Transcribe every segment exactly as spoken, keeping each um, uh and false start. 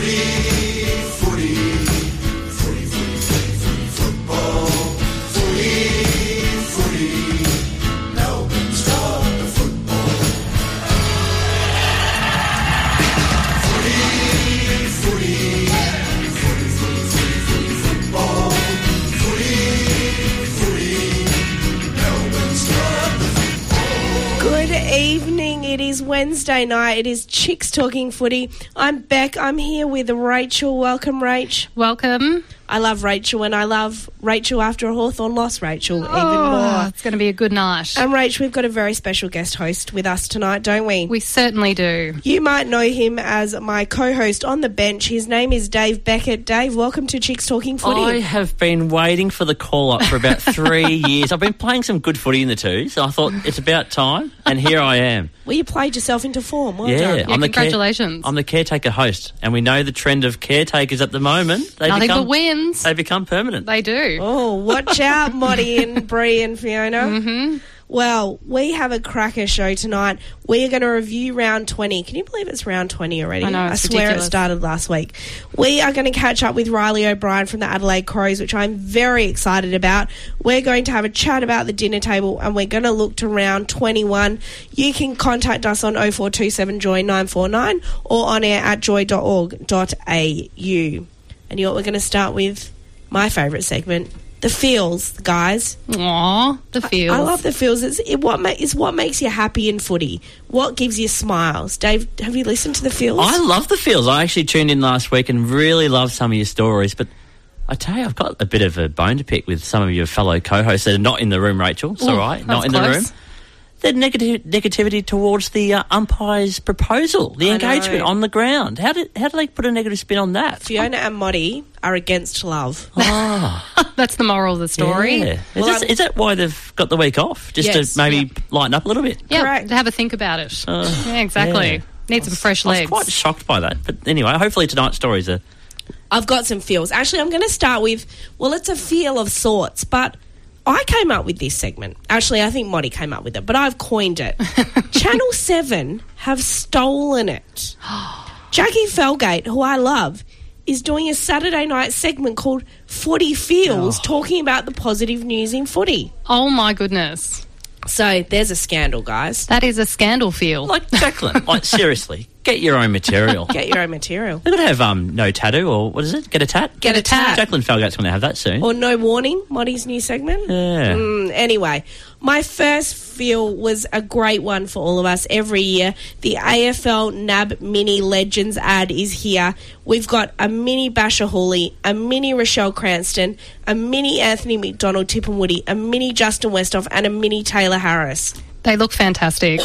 Wednesday night. It is Chicks Talking Footy. I'm Beck. I'm here with Rachel. Welcome, Rach. Welcome. I love Rachel, and I love Rachel after a Hawthorn loss, Rachel, oh, even more. It's going to be a good night. And, Rach, we've got a very special guest host with us tonight, don't we? We certainly do. You might know him as my co-host on the bench. His name is Dave Beckett. Dave, welcome to Chicks Talking Footy. I have been waiting for the call-up for about three years. I've been playing some good footy in the two, so I thought it's about time, and here I am. Well, you played yourself into form. Well yeah, done. Yeah, I'm congratulations. The care, I'm the caretaker host, and we know the trend of caretakers at the moment. They Nothing become, but wins. They become permanent. They do. Oh, watch out, Moddy and Bree and Fiona. Mm-hmm. Well, we have a cracker show tonight. We are going to review round twenty. Can you believe it's round twenty already? I know, it's I swear ridiculous. It started last week. We are going to catch up with Riley O'Brien from the Adelaide Crows, which I'm very excited about. We're going to have a chat about the dinner table, and we're going to look to round twenty-one. You can contact us on oh four two seven joy nine four nine or on air at joy dot org dot a u. And you know what we're going to start with? My favourite segment. The feels, guys. Aw, the feels. I, I love the feels. It's it, what ma- it's what makes you happy in footy. What gives you smiles? Dave, have you listened to the feels? I love the feels. I actually tuned in last week and really loved some of your stories, but I tell you, I've got a bit of a bone to pick with some of your fellow co-hosts that are not in the room, Rachel. It's Ooh, all right, not in close. the room. The negative negativity towards the uh, umpire's proposal, the I engagement know. on the ground. How did how do they put a negative spin on that? Fiona and Moddy are against love. Oh, That's the moral of the story. yeah. Is, Well, that, I'm- is that why they've got the week off? Just Yes, to maybe yeah. lighten up a little bit? Yeah, Correct. to have a think about it. Uh, yeah, exactly. yeah. Need some fresh I was legs. quite shocked by that. But anyway, hopefully tonight's stories are... I've got some feels. Actually, I'm going to start with, well, it's a feel of sorts, but I came up with this segment. Actually, I think Moddy came up with it, but I've coined it. Channel seven have stolen it. Jackie Felgate, who I love, is doing a Saturday night segment called Footy Feels, Oh. talking about the positive news in footy. Oh, my goodness. So there's a scandal, guys. That is a scandal feel. Like, Jacqueline, like, seriously, get your own material. Get your own material. They're going to have um, no tattoo, or what is it? Get a tat? Get a tat. Jacqueline Felgate's going to have that soon. Or No Warning, Moddy's new segment. Yeah. Mm, anyway, my first feel was a great one for all of us every year. The A F L N A B Mini Legends ad is here. We've got a mini Basher Hooley, a mini Rochelle Cranston, a mini Anthony McDonald Tippenwoody, a mini Justin Westhoff, and a mini Taylor Harris. They look fantastic.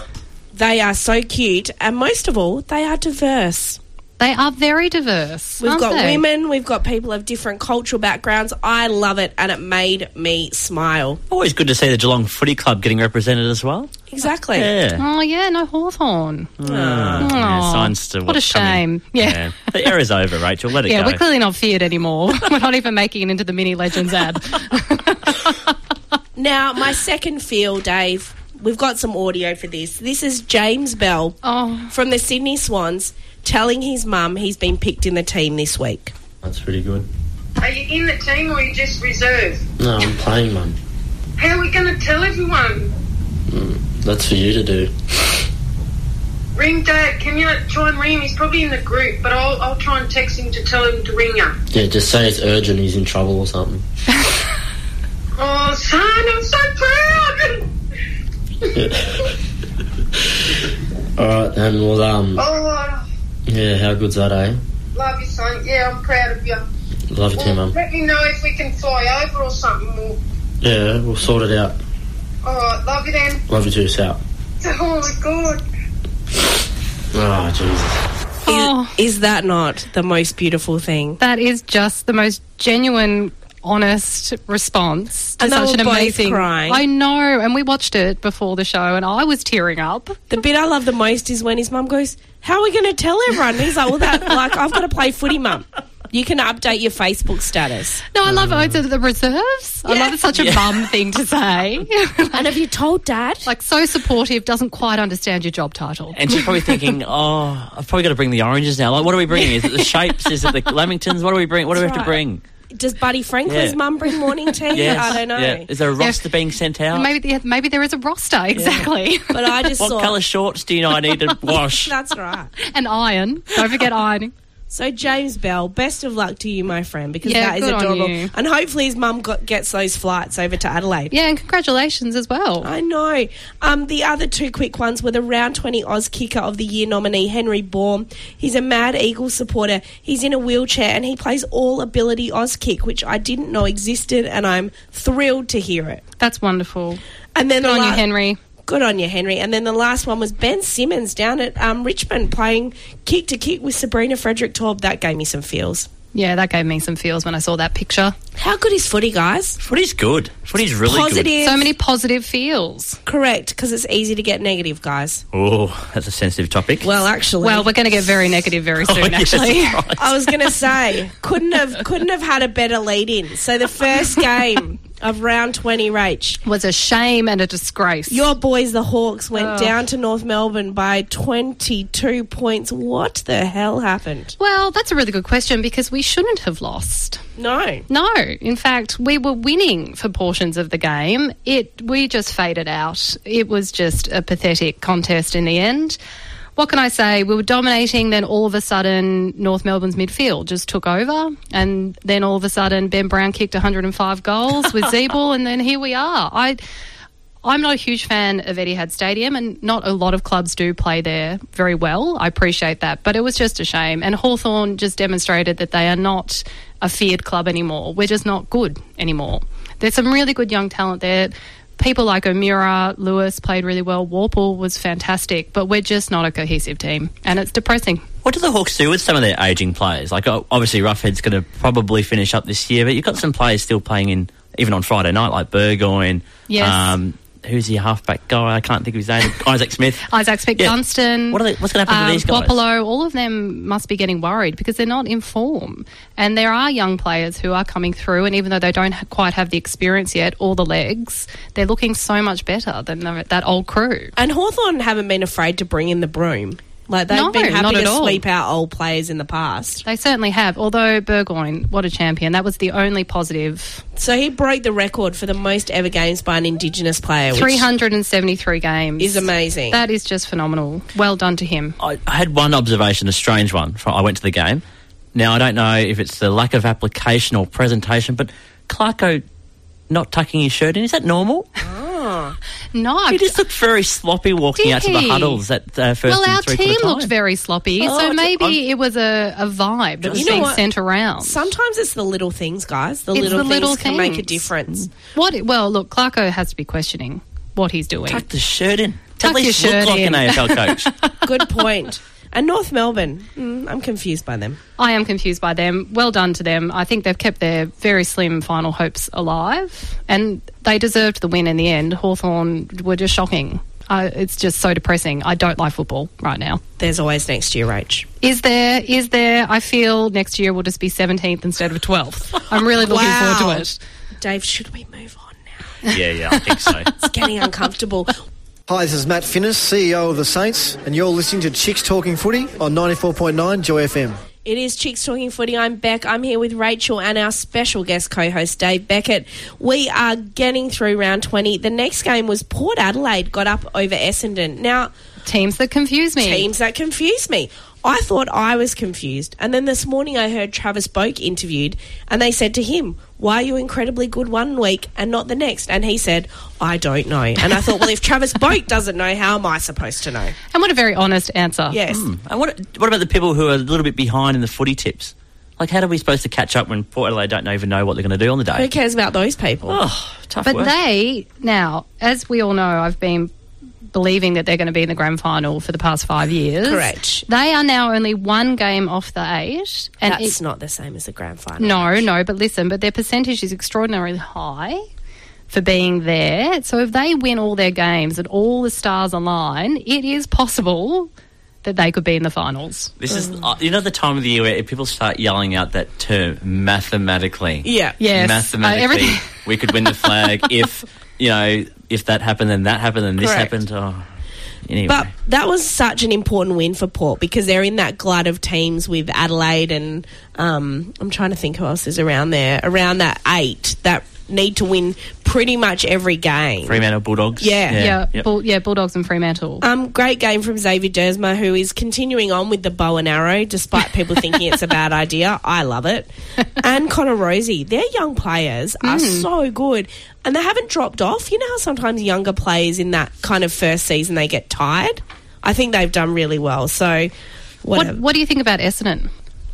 They are so cute, and most of all, they are diverse. They are very diverse. We've aren't got they? women, we've got people of different cultural backgrounds. I love it, and it made me smile. Always good to see the Geelong Footy Club getting represented as well. Exactly. Yeah. Oh, yeah, no Hawthorn. Oh, yeah, signs to What a what's coming. shame. Yeah. The era's over, Rachel. Let it Yeah, go. we're clearly not feared anymore. We're not even making it into the Mini Legends ad. Now, my second feel, Dave, we've got some audio for this. This is James Bell Oh, from the Sydney Swans telling his mum he's been picked in the team this week. That's pretty good. Are you in the team or are you just reserve? No, I'm playing, Mum. How are we going to tell everyone? Mm, that's for you to do. Ring Dad. Can you try and ring him? He's probably in the group, but I'll, I'll try and text him to tell him to ring you. Yeah, just say it's urgent, he's in trouble or something. Oh, son, I'm so proud. Alright then, well, um, Oh, yeah, how good's that, eh? love you, son. Yeah, I'm proud of you. Love you too, Well, Mum. let me know if we can fly over or something. Or, Yeah, we'll sort it out. all right, love you then. Love you too, Sal. Oh, my God. Oh, Jesus. oh, Is, is that not the most beautiful thing? that is just the most genuine, honest response to And they such were an both amazing... crying. I know, and we watched it before the show, and I was tearing up. The bit I love the most is when his mum goes, how are we going to tell everyone? And he's like, well, that, like, I've got to play footy, mum. You can update your Facebook status. No, I love oh, it's the reserves. I Yeah. love it's such a Yeah. mum thing to say. And have you told Dad? Like so supportive, doesn't quite understand your job title. And she's probably thinking, oh, I've probably got to bring the oranges now. Like, what are we bringing? Is it the Shapes? Is it the Lamingtons? What do we bring? What do we have to Right. bring? Does Buddy Franklin's Yeah. mum bring morning tea? Yes. I don't know. Yeah. Is there a roster being sent out? Maybe there, maybe there is a roster, exactly. But I just What saw... colour shorts do you know I need to wash? That's right. And iron. Don't forget ironing. So, James Bell, best of luck to you, my friend, because Yeah, that is good on adorable. you. And hopefully his mum got, gets those flights over to Adelaide. Yeah, and congratulations as well. I know. Um, the other two quick ones were the round twenty Oz Kicker of the Year nominee, Henry Baum. He's a Mad Eagles supporter. He's in a wheelchair and he plays all ability Oz Kick, which I didn't know existed, and I'm thrilled to hear it. That's wonderful. And then Good the on la- you, Henry. Good on you, Henry. And then the last one was Ben Simmons down at um, Richmond playing kick to kick with Sabrina Frederick Taub. That gave me some feels. Yeah, that gave me some feels when I saw that picture. How good is footy, guys? Footy's good. Footy's really Positive. So many positive feels. Correct, because it's easy to get negative, guys. good. Oh, that's a sensitive topic. Well, actually, Well, we're going to get very negative very soon, Oh, yes, actually. right. I was going to say couldn't have couldn't have had a better lead in. So the first game of round twenty, Rach, Was a shame and a disgrace. your boys, the Hawks, went Oh. down to North Melbourne by twenty-two points. What the hell happened? Well, that's a really good question because we shouldn't have lost. No. No, in fact, we were winning for portions of the game. It we just faded out. It was just a pathetic contest in the end. What can I say? We were dominating, then all of a sudden North Melbourne's midfield just took over, and then all of a sudden Ben Brown kicked one hundred five goals with Zeeble, and then here we are. I I'm not a huge fan of Etihad Stadium, and not a lot of clubs do play there very well. I appreciate that, but it was just a shame. And Hawthorn just demonstrated that they are not a feared club anymore. We're just not good anymore. There's some really good young talent there. People like O'Meara, Lewis played really well. Warple was fantastic, but we're just not a cohesive team, and it's depressing. What do the Hawks do with some of their ageing players? Like, o- obviously, Roughhead's going to probably finish up this year, but you've got some players still playing in, even on Friday night, like Burgoyne. Yes. Um, who's the halfback guy? I can't think of his name. Isaac Smith. Isaac Smith, Yeah. Dunstan. What are they, what's going to happen um, to these guys? Wapolo, all of them must be getting worried because they're not in form. And there are young players who are coming through, and even though they don't ha- quite have the experience yet or the legs, they're looking so much better than the, that old crew. And Hawthorn haven't been afraid to bring in the broom. Like, they've No, been not happy at to all. sweep out old players in the past. They certainly have, although Burgoyne, what a champion. That was the only positive. So he broke the record for the most ever games by an Indigenous player, which three hundred seventy-three games. is amazing. That is just phenomenal. Well done to him. I, I had one observation, a strange one. I went to the game. Now, I don't know if it's the lack of application or presentation, but Clarko not tucking his shirt in, is that normal? No, He just looked very sloppy walking Did out to the he? huddles at uh, first well, and our three team quarter looked time. very sloppy, Oh, so it's- maybe I'm- it was a, a vibe that was You know being what? sent around. Sometimes it's the little things, guys. The It's little the things little can make a things. difference. What? Well, look, Clarko has to be questioning what he's doing. Tuck the shirt in. Tuck At least your look shirt like in. an A F L coach. Good point. And North Melbourne, mm, I'm confused by them. I am confused by them. Well done to them. I think they've kept their very slim final hopes alive, and they deserved the win in the end. Hawthorn were just shocking. Uh, it's just so depressing. I don't like football right now. There's always next year, Rach. Is there? Is there? I feel next year will just be seventeenth instead of twelfth. I'm really looking Wow. forward to it. Dave, should we move on now? yeah, yeah, I think so. It's getting uncomfortable. Hi, this is Matt Finnis, C E O of the Saints, and you're listening to Chicks Talking Footy on ninety-four point nine Joy F M. It is Chicks Talking Footy. I'm Beck. I'm here with Rachel and our special guest co-host, Dave Beckett. We are getting through round twenty. The next game was Port Adelaide got up over Essendon. Now, Teams that confuse me. teams that confused me. I thought I was confused. And then this morning I heard Travis Boak interviewed, and they said to him, why are you incredibly good one week and not the next? And he said, I don't know. And I thought, well, if Travis Boak doesn't know, how am I supposed to know? And what a very honest answer. Yes. And what, what about the people who are a little bit behind in the footy tips? Like, how are we supposed to catch up when Port Adelaide don't even know what they're going to do on the Who day? cares about those people? Oh, tough But work. they, now, as we all know, I've been believing that they're going to be in the grand final for the past five years. Correct. They are now only one game off the eight. And That's it- not the same as the grand final. No, no, but listen, but their percentage is extraordinarily high for being there. So if they win all their games and all the stars align, it is possible that they could be in the finals. This is, uh, you know, the time of the year where people start yelling out that term mathematically. Yeah. Yes. Mathematically, Uh, everything- we could win the flag if, you know, if that happened, then that happened, then this Correct. happened. Oh, anyway. But that was such an important win for Port because they're in that glut of teams with Adelaide and um, I'm trying to think who else is around there, around that eight that need to win pretty much every game. Fremantle Bulldogs. Yeah. Yeah, Yep. Bull, yeah, Bulldogs and Fremantle. Um, great game from Xavier Dersma, who is continuing on with the bow and arrow, despite people thinking it's a bad idea. I love it. And Connor Rosie. Their young players are so good. And they haven't dropped off. You know how sometimes younger players in that kind of first season, they get tired? I think they've done really well. So, what whatever. What do you think about Essendon?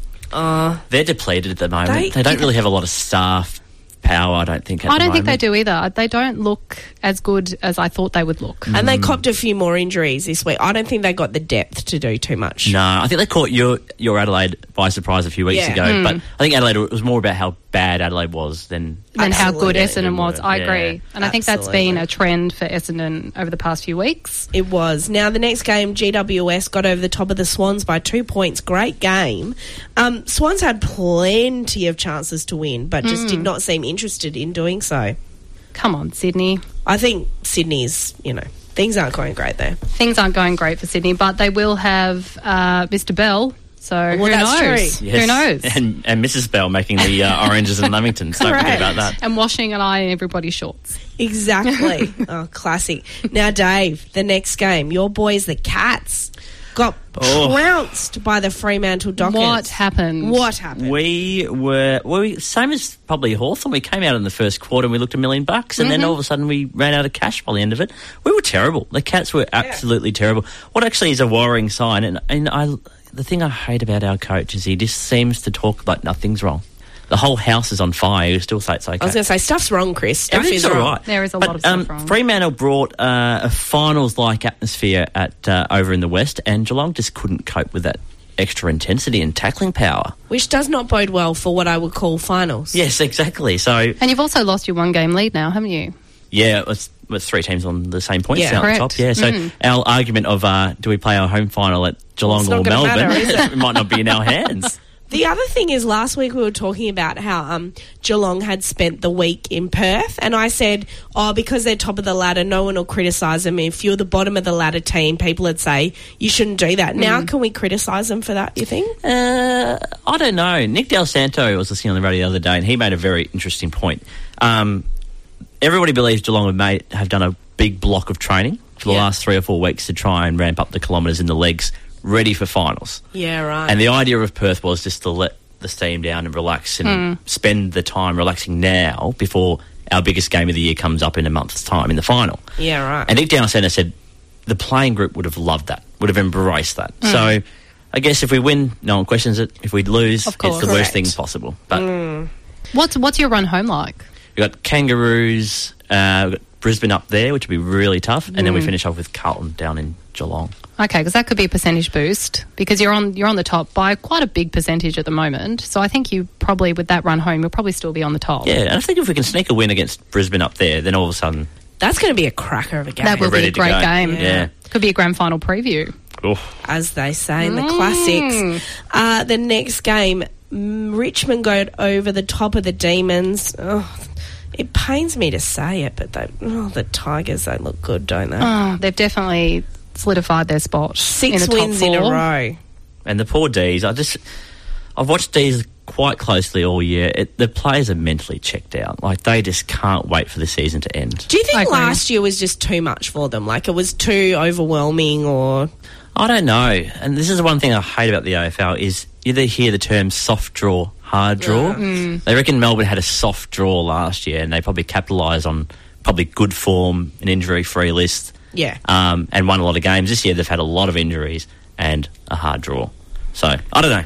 Uh, They're depleted at the moment. They- They, don't really have a lot of staff power, I don't think, at I the don't think they moment. do either. They don't look as good as I thought they would look. and they copped a few more injuries this week. I don't think they got the depth to do too much. No, I think they caught your your Adelaide by surprise a few weeks Yeah. ago. But I think Adelaide, it was more about how bad Adelaide was than Than how good Absolutely. Essendon was. I Yeah. agree. And I think that's been Absolutely. a trend for Essendon over the past few weeks. It was. Now, the next game, G W S got over the top of the Swans by two points. Great game. Um, Swans had plenty of chances to win, but just did not seem interested in doing so. Come on, Sydney. I think Sydney's, you know, things aren't going great there. Things aren't going great for Sydney, but they will have uh, Mister Bell. So who that's knows? true. Yes. Who knows? And, and Missus Bell making the uh, oranges and lemingtons. Don't forget Correct. about that. And washing an eye in everybody's shorts. Exactly. Oh, classic. Now, Dave, the next game, your boys, the Cats, got Oh. trounced by the Fremantle Dockers. What happened? What happened? We were, well, we, same as probably Hawthorn. We came out in the first quarter and we looked a million bucks, and Mm-hmm. then all of a sudden we ran out of cash by the end of it. We were terrible. The Cats were absolutely terrible. What actually is a worrying sign, and, and I, the thing I hate about our coach is he just seems to talk like nothing's wrong. The whole house is on fire. You still say it's okay. I was going to say, stuff's wrong, Chris. Stuff Everything's is all wrong. right. There is a But, lot of stuff um, wrong. Fremantle brought uh, a finals-like atmosphere at uh, over in the West, and Geelong just couldn't cope with that extra intensity and tackling power. Which does not bode well for what I would call finals. Yes, exactly. So, And you've also lost your one-game lead now, haven't you? yeah, it's, it's three teams on the same points Yeah. down at the Correct. top. Yeah, so Mm. our argument of uh, do we play our home final at Geelong It's or not gonna Melbourne matter, is it? it might not be in our hands. The other thing is, last week we were talking about how um, Geelong had spent the week in Perth, and I said, oh, because they're top of the ladder, no one will criticise them. If you're the bottom of the ladder team, people would say you shouldn't do that. Now, can we criticise them for that, you think? Uh, I don't know. Nick Del Santo was listening on the radio the other day, and he made a very interesting point. Um, everybody believes Geelong have, made, have done a big block of training for the Yeah. last three or four weeks to try and ramp up the kilometres in the legs, ready for finals. Yeah, right. And the idea of Perth was just to let the steam down and relax and spend the time relaxing now before our biggest game of the year comes up in a month's time in the final. yeah, right. And Nick Del Santo said the playing group would have loved that, would have embraced that. So I guess if we win, no one questions it. If we lose, Of course. it's the Correct. worst thing possible. But What's What's your run home like? we've got Kangaroos, uh, we've got Brisbane up there, which would be really tough. And then we finish off with Carlton down in Geelong. Okay, because that could be a percentage boost because you're on you're on the top by quite a big percentage at the moment. So I think you probably with that run home, you'll probably still be on the top. Yeah, and I think if we can sneak a win against Brisbane up there, then all of a sudden, That's going to be a cracker of a game, That will We're be ready a to great go. game. Yeah. Could be a grand final preview. oh, as they say in the classics. Uh, the next game, mm, Richmond go over the top of the Demons. Oh, it pains me to say it, but they, oh, the Tigers, they look good, don't they? Oh, they've definitely solidified their spot. Six in the top wins in a four. row. and the poor D's, I just, I've watched D's quite closely all year. It, the players are mentally checked out. Like, they just can't wait for the season to end. Do you I think agree. last year was just too much for them? Like, it was too overwhelming, or... I don't know. And this is the one thing I hate about the A F L is you either hear the term soft draw, hard draw. They reckon Melbourne had a soft draw last year and they probably capitalised on probably good form, an injury-free list, Yeah. um, and won a lot of games. This year they've had a lot of injuries and a hard draw. So, I don't know.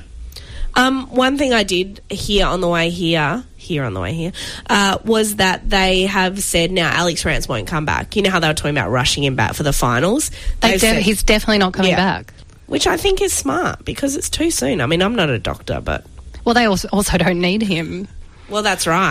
Um, one thing I did hear on the way here, here on the way here, uh, was that they have said now Alex Rance won't come back. You know how they were talking about rushing him back for the finals? They They've de- said- he's definitely not coming Yeah. back. which I think is smart because it's too soon. I mean, I'm not a doctor, but... Well, they also, also don't need him. Well, that's right.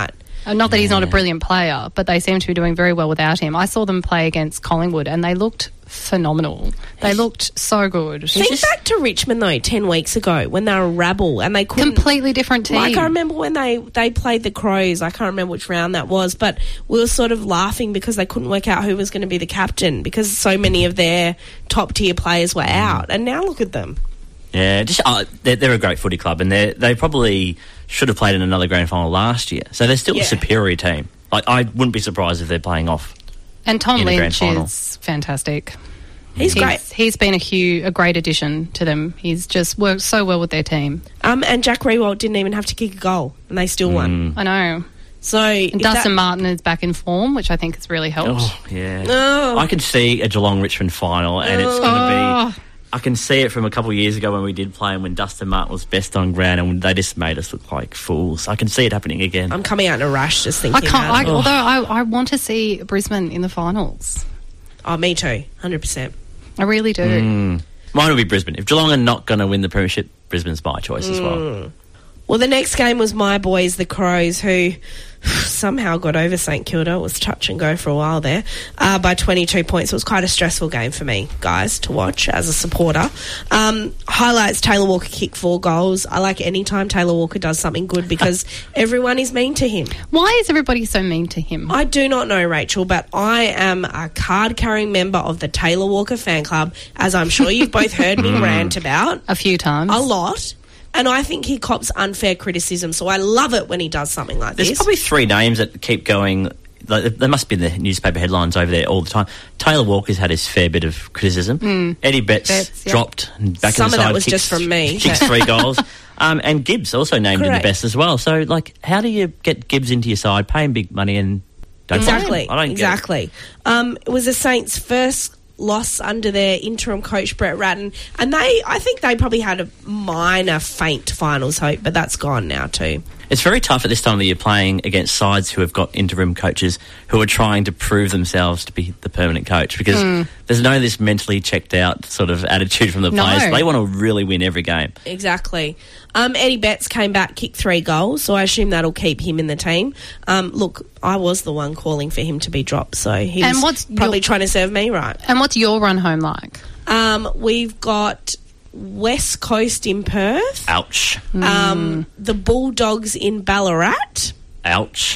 Uh, not that he's not a brilliant player, but they seem to be doing very well without him. I saw them play against Collingwood and they looked phenomenal. They looked so good. Think just- back to Richmond, though, ten weeks ago when they were a rabble and they couldn't... Completely different team. Like, I remember when they, they played the Crows, I can't remember which round that was, but we were sort of laughing because they couldn't work out who was going to be the captain because so many of their top-tier players were out. And now look at them. Yeah, just uh, they're, they're a great footy club, and they they probably should have played in another grand final last year. So they're still Yeah. a superior team. Like, I wouldn't be surprised if they're playing off. And Tom in the grand Lynch final. is fantastic. He's great. He's, he's been a huge, a great addition to them. He's just worked so well with their team. Um, and Jack Rewalt didn't even have to kick a goal, and they still won. I know. So And Dustin Martin is back in form, which I think has really helped. Oh, yeah. Oh. I can see a Geelong-Richmond final, and it's going to Oh. be... I can see it from a couple of years ago when we did play and when Dustin Martin was best on ground and they just made us look like fools. I can see it happening again. I'm coming out in a rush just I thinking can't. about I, it. although I, I want to see Brisbane in the finals. Oh, me too, one hundred percent. I really do. Mm. Mine will be Brisbane. If Geelong are not going to win the premiership, Brisbane's my choice as well. Mm. Well, the next game was my boys, the Crows, who somehow got over St Kilda. It was touch and go for a while there uh, by twenty-two points. It was quite a stressful game for me, guys, to watch as a supporter. Um, highlights, Taylor Walker kicked four goals. I like any time Taylor Walker does something good because everyone is mean to him. Why is everybody so mean to him? I do not know, Rachel, but I am a card-carrying member of the Taylor Walker fan club, as I'm sure you've both heard me rant about A few times. a lot. And I think he cops unfair criticism, so I love it when he does something like There's this. probably three names that keep going. Like, they must be in the newspaper headlines over there all the time. Taylor Walker's had his fair bit of criticism. Eddie Betts, Betts, yeah. dropped and back Some in the of that side. was kicks, just from me, Kicks but- three goals. Um, and Gibbs also named in Correct. the best as well. So, like, how do you get Gibbs into your side, pay him big money and don't play him? Exactly, I don't exactly. Um, it was the Saints' first loss under their interim coach, Brett Ratton, and they, I think they probably had a minor faint finals hope, but that's gone now too. It's very tough at this time of the year playing against sides who have got interim coaches who are trying to prove themselves to be the permanent coach because there's no this mentally checked out sort of attitude from the No. players. They want to really win every game. Exactly. Um, Eddie Betts came back, kicked three goals, so I assume that'll keep him in the team. Um, look, I was the one calling for him to be dropped, so he's And what's probably your- trying to serve me right. And what's your run home like? Um, we've got West Coast in Perth, Ouch. um, the Bulldogs in Ballarat, Ouch.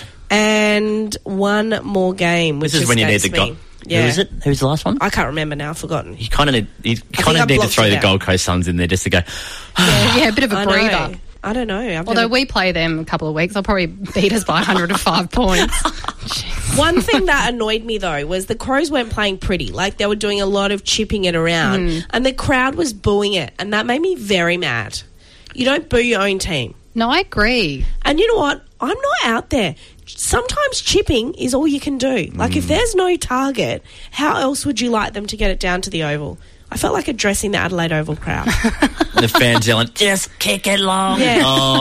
and one more game. Which This is when you need the escapes goal. me. Yeah. Who is it? Who's the last one? I can't remember now. I've forgotten. You kind of need, you think kind I of need to blocked throw it the out. Gold Coast Suns in there just to go, Yeah, yeah, a bit of a I breather. know. I don't know. I've Although never- we play them in a couple of weeks, they'll probably beat us by one hundred five points. One thing that annoyed me though was the Crows weren't playing pretty. Like they were doing a lot of chipping it around, Hmm. and the crowd was booing it, and that made me very mad. You don't boo your own team. No, I agree. And you know what? I'm not out there. Sometimes chipping is all you can do. Like, Mm. if there's no target, how else would you like them to get it down to the Oval? I felt like addressing the Adelaide Oval crowd. the fans yelling, just kick it long. Yeah.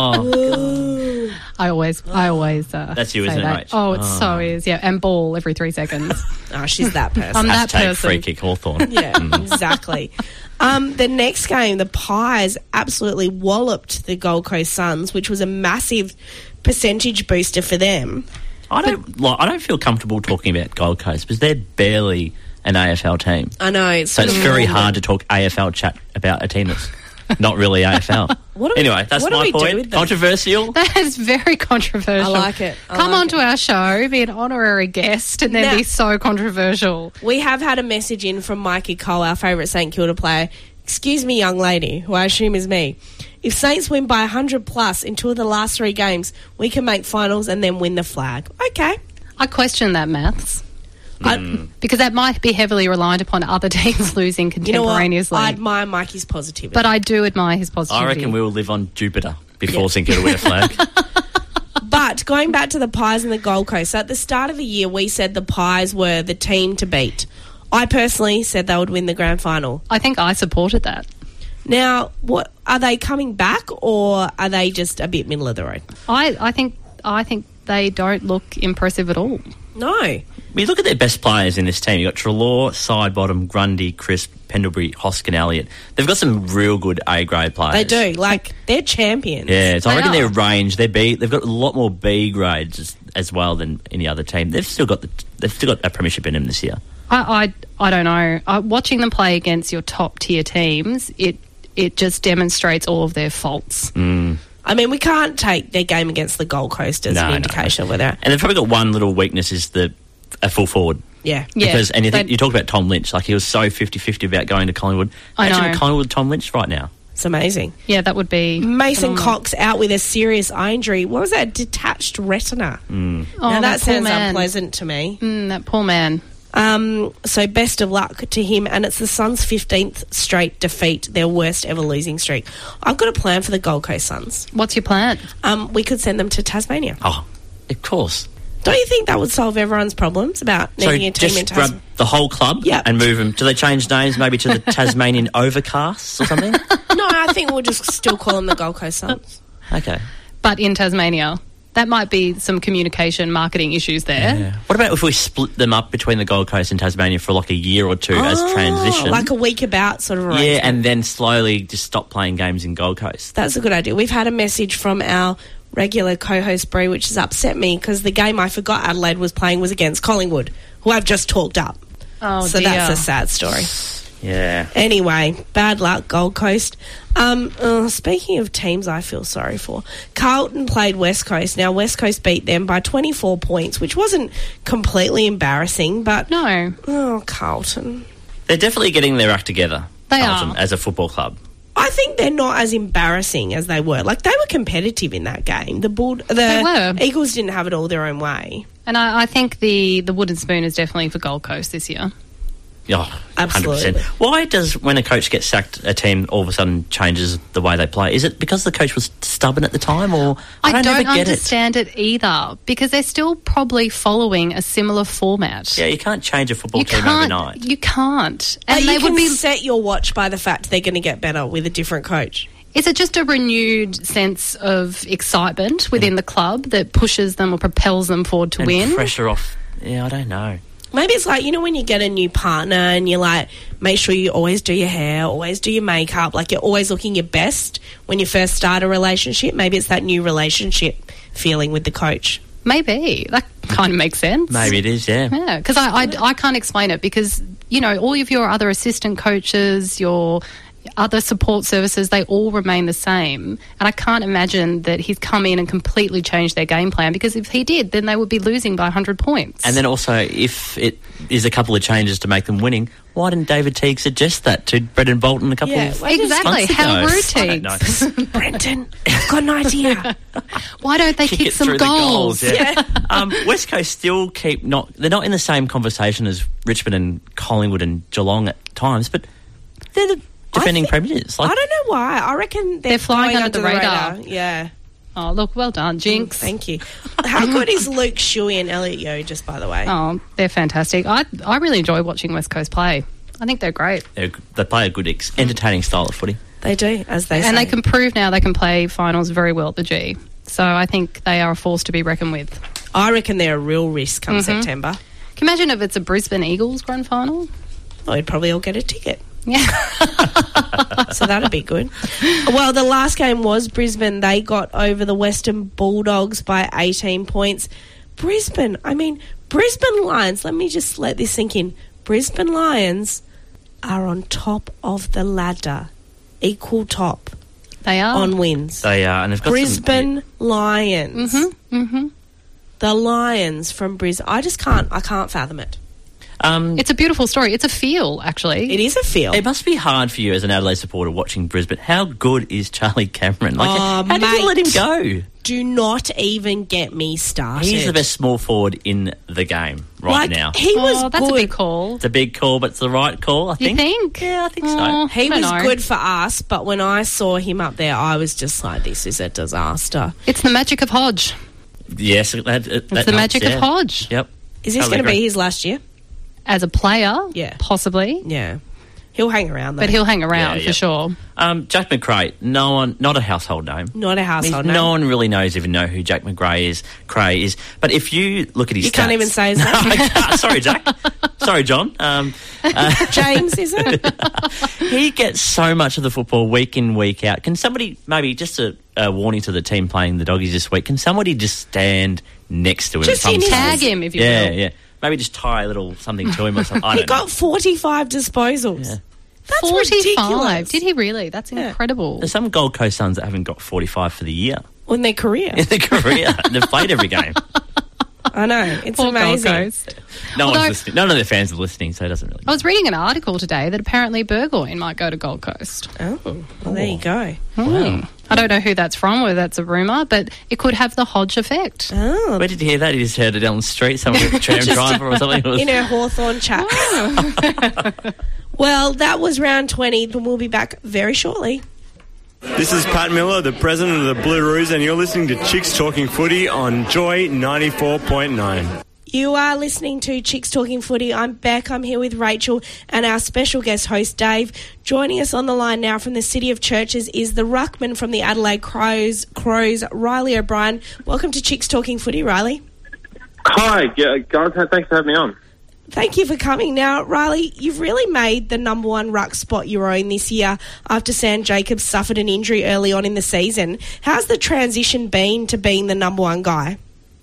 Oh, I always, I always. Uh, That's you, say isn't it, that. Rach? Oh, it Oh. so is. Yeah, and ball every three seconds. Oh, she's that person. I'm that hashtag person. free kick Hawthorn. Yeah, exactly. Um, the next game, the Pies absolutely walloped the Gold Coast Suns, which was a massive percentage booster for them. I don't, like, I don't feel comfortable talking about Gold Coast because they're barely an A F L team. I know. It's So it's sort of very normal. hard to talk A F L chat about a team that's not really A F L. What do we- anyway, that's what do my we do point. with them? Controversial. That is very controversial. I like it. I Come like onto our show, be an honorary guest, and then Now- be so controversial. We have had a message in from Mikey Cole, our favourite St Kilda player. Excuse me, young lady, who I assume is me. If Saints win by one hundred plus in two of the last three games, we can make finals and then win the flag. Okay. I question that maths. I, Mm. because that might be heavily reliant upon other teams losing You know what? contemporaneously. I admire Mikey's positivity. but I do admire his positivity. I reckon we will live on Jupiter before St Kilda win a flag. But going back to the Pies and the Gold Coast, so at the start of the year, we said the Pies were the team to beat. I personally said they would win the grand final. I think I supported that. Now, what are they coming back, or are they just a bit middle of the road? I, I think I think they don't look impressive at all. No. We look at their best players in this team. You've got Treloar, Sidebottom, Grundy, Crisp, Pendlebury, Hoskin, Elliott. They've got some real good A-grade players. They do. Like, they're champions. Yeah, so I They reckon are. their range, they're B, they've got a lot more B grades. as well than any other team. They've still got the, they've still got a premiership in them this year. I, I, I don't know. Uh, watching them play against your top tier teams, it it just demonstrates all of their faults. Mm. I mean, we can't take their game against the Gold Coast as No, an no. indication of where they're at. And they've probably got one little weakness is the a full forward. Yeah. Yeah, Because, and you, think, they- you talked about Tom Lynch, like he was so fifty-fifty about going to Collingwood. I Imagine know. Collingwood, Tom Lynch right now. It's amazing. Yeah, that would be Mason phenomenal. Cox out with a serious eye injury. What was that? Detached retina. Mm. Oh, now, that poor sounds man. unpleasant to me. Mm, that poor man. Um, so best of luck to him, and it's the Suns' fifteenth straight defeat, their worst ever losing streak. I've got a plan for the Gold Coast Suns. What's your plan? Um, we could send them to Tasmania. Oh, of course. Don't you think that would solve everyone's problems about So needing a team in just grab Tasmania? the whole club Yep. and move them. Do they change names maybe to the Tasmanian Overcasts or something? No, I think we'll just still call them the Gold Coast Suns. Okay. But in Tasmania. That might be some communication, marketing issues there. Yeah. What about if we split them up between the Gold Coast and Tasmania for like a year or two as Oh, transition? like a week about sort of yeah, arrangement. and then slowly just stop playing games in Gold Coast. That's a good idea. We've had a message from our regular co-host Bree, which has upset me because the game I forgot Adelaide was playing was against Collingwood, who I've just talked up. Oh, so dear. that's a sad story. Yeah. Anyway, bad luck, Gold Coast. Um, uh, speaking of teams I feel sorry for, Carlton played West Coast. Now, West Coast beat them by twenty-four points, which wasn't completely embarrassing, but... No, Oh, Carlton. They're definitely getting their act together, They Carlton, are. as a football club. I think they're not as embarrassing as they were. Like, they were competitive in that game. The Bull, the They were. Eagles didn't have it all their own way. and I, I think the, the wooden spoon is definitely for Gold Coast this year. Oh, Absolutely. one hundred percent. Why does, when a coach gets sacked, a team all of a sudden changes the way they play? Is it because the coach was stubborn at the time, or I, I don't, don't, ever get understand it. either because they're still probably following a similar format. it? Yeah, you can't change a football you team can't. overnight. You can't. And And they you can would be. set your watch by the fact they're going to get better with a different coach. Is it just a renewed sense of excitement within the club that pushes them or propels them forward to And win? pressure off. Yeah, I don't know. Maybe it's like, you know, when you get a new partner and you're like, make sure you always do your hair, always do your makeup, like you're always looking your best when you first start a relationship. Maybe it's that new relationship feeling with the coach. Maybe. That kind of makes sense. Maybe it is, yeah. Yeah, because I, I, I can't explain it because, you know, all of your other assistant coaches, your other support services, they all remain the same. And I can't imagine that he's come in and completely changed their game plan because if he did, then they would be losing by one hundred points. And then also, if it is a couple of changes to make them winning, why didn't David Teague suggest that to Brendan Bolton a couple Yeah, of why didn't- Exactly. months How ago? rude, I don't know. Teagues. Brenton, I've got an idea. Why don't they Kick kick, it some through the goals? yeah. um, West Coast still keep not... They're not in the same conversation as Richmond and Collingwood and Geelong at times, but they're the defending I thi- premiers. Like, I don't know why. I reckon they're, They're flying going under the radar. Yeah. Oh, look, well done, Jinx. Thank you. How good is Luke Shuey and Elliot Yeo, just by the way? Oh, they're fantastic. I I really enjoy watching West Coast play. I think they're great. they're- they play a good, ex- entertaining style of footy. They do, as they say. And they can prove now they can play finals very well at the G. So I think they are a force to be reckoned with. I reckon they're a real risk come Mm-hmm. September. Can you imagine if it's a Brisbane Eagles grand final? Well, we'd probably all get a ticket. Yeah. So that'd be good. Well, the last game was Brisbane. They got over the Western Bulldogs by eighteen points. Brisbane, I mean, Brisbane Lions, let me just let this sink in. Brisbane Lions are on top of the ladder, equal top They are. on wins. They are, and they've got Brisbane Lions. Mm-hmm, mm-hmm. The Lions from Brisbane. I just can't, I can't fathom it. some... Um, It's a beautiful story. It's a feel, actually. It is a feel. it must be hard for you as an Adelaide supporter watching Brisbane. How good is Charlie Cameron? Like, Oh, how did you let him mate. go? Do not even get me started. He's the best small forward in the game right like, now. He was oh, that's good. a big call. It's a big call, but it's the right call, I You think. think? Yeah, I think so. Oh, He I don't was know. good for us, but when I saw him up there, I was just like, this is a disaster. It's the magic of Hodge. Yes, that, that, It's that the helps, magic yeah. of Hodge. Yep. Is this Totally going to be agree. his last year? As a player, Yeah. possibly. Yeah. He'll hang around, though. But he'll hang around Yeah, for yeah. sure. Um, Jack McRae, no one, not a household name. Not a He's- household no name. one really knows even know who Jack McRae is. Cray is, but if you look at his, You can't stats- even say his No, name. I can't. Sorry, Jack. Sorry, John. Um, uh, James, is it? he gets so much of the football week in, week out. Can somebody maybe just a uh, warning to the team playing the Doggies this week. Can somebody just stand next to him? Just at some in his- stage? Tag him, if you yeah, will. Yeah, Maybe just tie a little something to him or something. I He don't know. got forty-five disposals. Yeah. That's forty-five. ridiculous. Did he really? That's Yeah. incredible. There's some Gold Coast Suns that haven't got forty-five for the year In their career. in their career. They've played every game. I know. It's Poor Gold amazing. Coast. No Although- one's listening. None of their fans are listening, so it doesn't really I was reading an article today that apparently Burgoyne might go to Gold Coast. Oh, well, there you go. Hmm. I don't know who that's from, whether that's a rumour, but it could have the Hodge effect. Oh, Where did you hear that? You just heard it down the street, some tram driver or something? It was- in her Hawthorn chat. Well, that was round twenty, but we'll be back very shortly. This is Pat Miller, the president of the Blue Roos, and you're listening to Chicks Talking Footy on Joy ninety-four point nine. You are listening to Chicks Talking Footy. I'm Beck. I'm here with Rachel and our special guest host, Dave. Joining us on the line now from the City of Churches is the ruckman from the Adelaide Crows, Crows, Riley O'Brien. Welcome to Chicks Talking Footy, Riley. Hi, yeah, guys. Thanks for having me on. Thank you for coming. Now, Riley, you've really made the number one ruck spot your own this year after Sam Jacobs suffered an injury early on in the season. How's the transition been to being the number one guy?